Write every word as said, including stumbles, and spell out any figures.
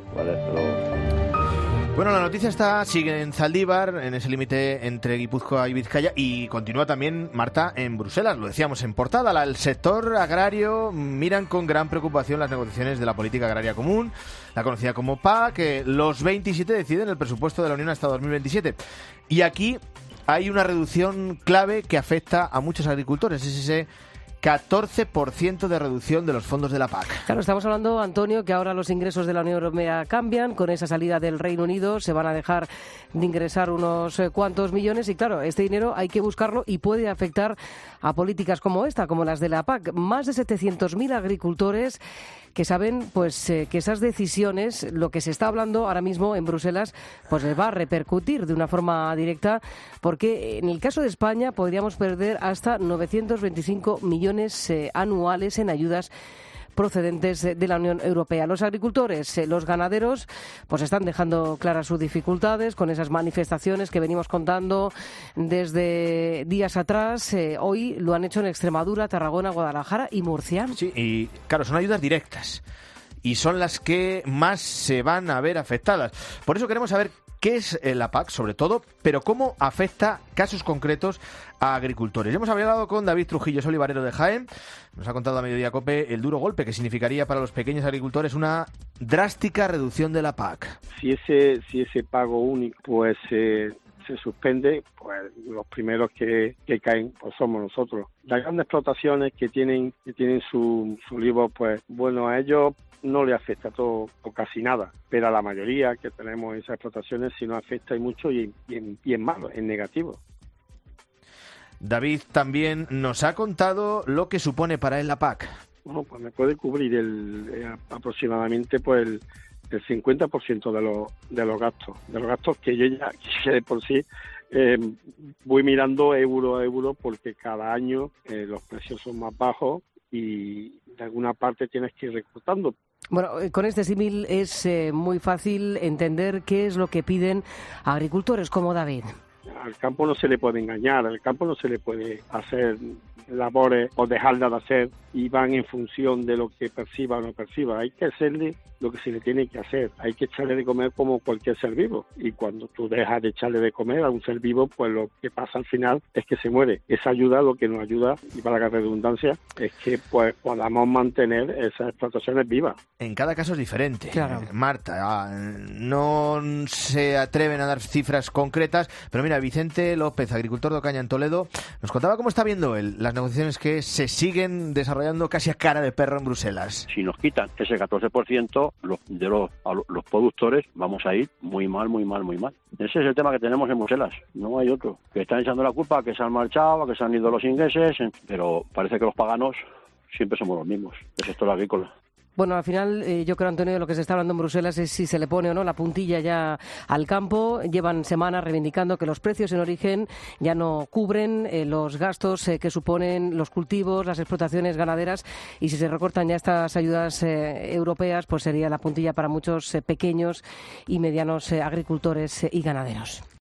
euros, ¿vale? Pero... Bueno, la noticia está, sigue en Zaldívar, en ese límite entre Guipúzcoa y Vizcaya, y continúa también, Marta, en Bruselas. Lo decíamos en portada, la, el sector agrario miran con gran preocupación las negociaciones de la política agraria común, la conocida como P A C, que los veintisiete deciden el presupuesto de la Unión hasta dos mil veintisiete. Y aquí hay una reducción clave que afecta a muchos agricultores, es ese catorce por ciento de reducción de los fondos de la P A C. Claro, estamos hablando, Antonio, que ahora los ingresos de la Unión Europea cambian. Con esa salida del Reino Unido se van a dejar de ingresar unos eh, cuantos millones y, claro, este dinero hay que buscarlo y puede afectar a políticas como esta, como las de la P A C. Más de setecientos mil agricultores que saben pues eh, que esas decisiones, lo que se está hablando ahora mismo en Bruselas, pues les va a repercutir de una forma directa, porque en el caso de España podríamos perder hasta novecientos veinticinco millones eh, anuales en ayudas procedentes de la Unión Europea. Los agricultores, eh, los ganaderos, pues están dejando claras sus dificultades con esas manifestaciones que venimos contando desde días atrás. Eh, hoy lo han hecho en Extremadura, Tarragona, Guadalajara y Murcia. Sí, y claro, son ayudas directas y son las que más se van a ver afectadas. Por eso queremos saber qué es la P A C, sobre todo, pero cómo afecta casos concretos a agricultores. Hemos hablado con David Trujillo, es olivarero de Jaén. Nos ha contado a Mediodía Cope el duro golpe que significaría para los pequeños agricultores una drástica reducción de la P A C. Si ese, si ese pago único pues eh, se suspende, pues los primeros que, que caen pues somos nosotros. Las grandes explotaciones que tienen que tienen su, su olivo, pues bueno, a ellos no le afecta todo o casi nada, pero a la mayoría que tenemos esas explotaciones sí nos afecta y mucho y, y, en, y en malo, en negativo. David también nos ha contado lo que supone para él la P A C. Bueno, pues me puede cubrir el eh, aproximadamente pues el, el cincuenta por ciento de los de los gastos, de los gastos que yo ya que de por sí eh, voy mirando euro a euro porque cada año eh, los precios son más bajos y de alguna parte tienes que ir recortando. Bueno, con este símil es eh, muy fácil entender qué es lo que piden agricultores como David. Al campo no se le puede engañar, al campo no se le puede hacer labores o dejarla de hacer y van en función de lo que perciba o no perciba. Hay que hacerle lo que se le tiene que hacer, hay que echarle de comer como cualquier ser vivo y cuando tú dejas de echarle de comer a un ser vivo, pues lo que pasa al final es que se muere. Esa ayuda lo que nos ayuda, y para la redundancia, es que pues podamos mantener esas explotaciones vivas. En cada caso es diferente. Claro. Marta, no se atreven a dar cifras concretas, pero mira, Vicente López, agricultor de Ocaña en Toledo, nos contaba cómo está viendo él las negociaciones que se siguen desarrollando casi a cara de perro en Bruselas. Si nos quitan ese catorce por ciento los, de los, a los productores, vamos a ir muy mal, muy mal, muy mal. Ese es el tema que tenemos en Bruselas, no hay otro. Que están echando la culpa a que se han marchado, a que se han ido los ingleses, pero parece que los paganos siempre somos los mismos, el sector agrícola. Bueno, al final eh, yo creo, Antonio, de lo que se está hablando en Bruselas es si se le pone o no la puntilla ya al campo. Llevan semanas reivindicando que los precios en origen ya no cubren eh, los gastos eh, que suponen los cultivos, las explotaciones ganaderas, y si se recortan ya estas ayudas eh, europeas, pues sería la puntilla para muchos eh, pequeños y medianos eh, agricultores eh, y ganaderos.